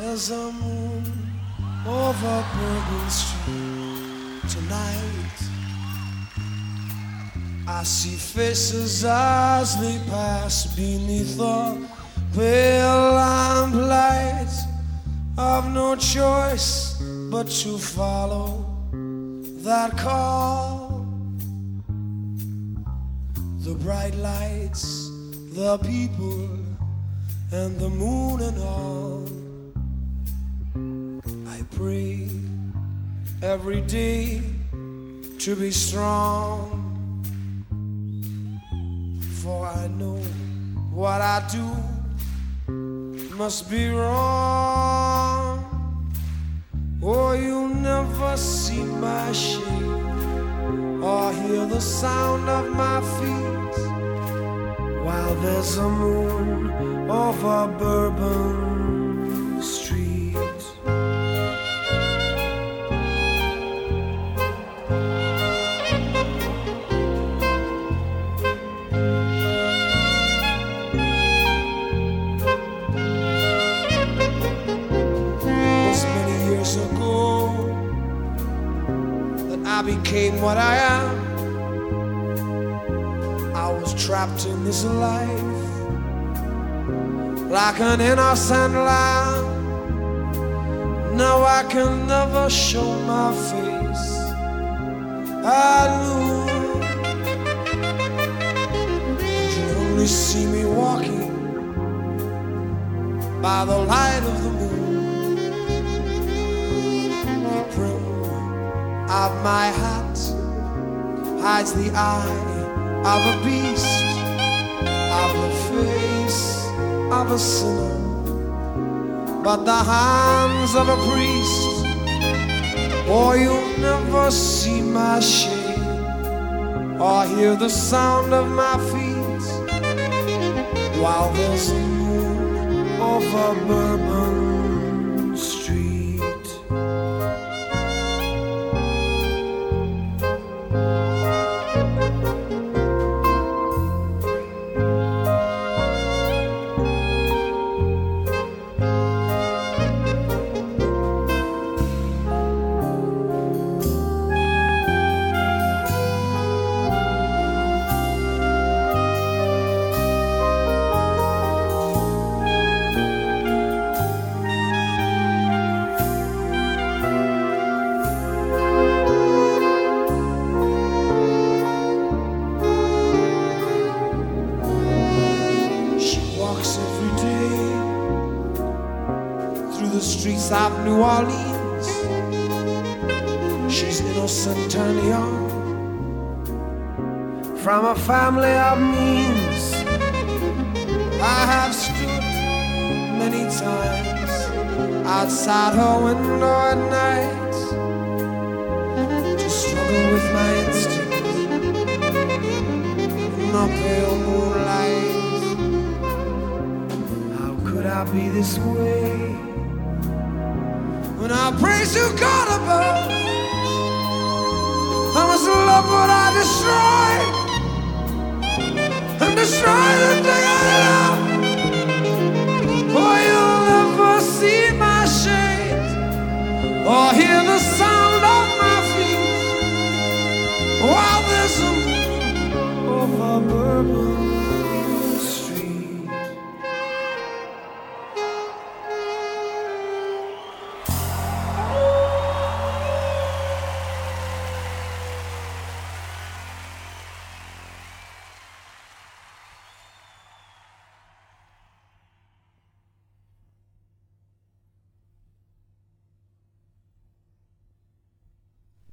There's a moon over Bourbon Street tonight. I see faces as they pass beneath the pale lamplight. I've no choice but to follow that call. The bright lights, the people, and the moon and all. I pray every day to be strong, for I know what I do must be wrong. Oh, you'll never see my shade or hear the sound of my feet while there's a moon over Bourbon Street. I became what I am. I was trapped in this life like an innocent lamb. Now I can never show my face at noon. You only see me walking by the light of the moon. Of my hat hides the eye of a beast, of the face of a sinner, but the hands of a priest. Oh, you'll never see my shade or hear the sound of my feet while there's a moon over Bourbon Street. The streets of New Orleans. She's innocent and young, from a family of means. I have stood many times outside her window at night to struggle with my instincts in the pale moonlight. How could I be this way when I praise to God above? I must love what I destroy and destroy the thing I love. For you'll never see my shade or hear the sound of my feet while there's a moon over Bourbon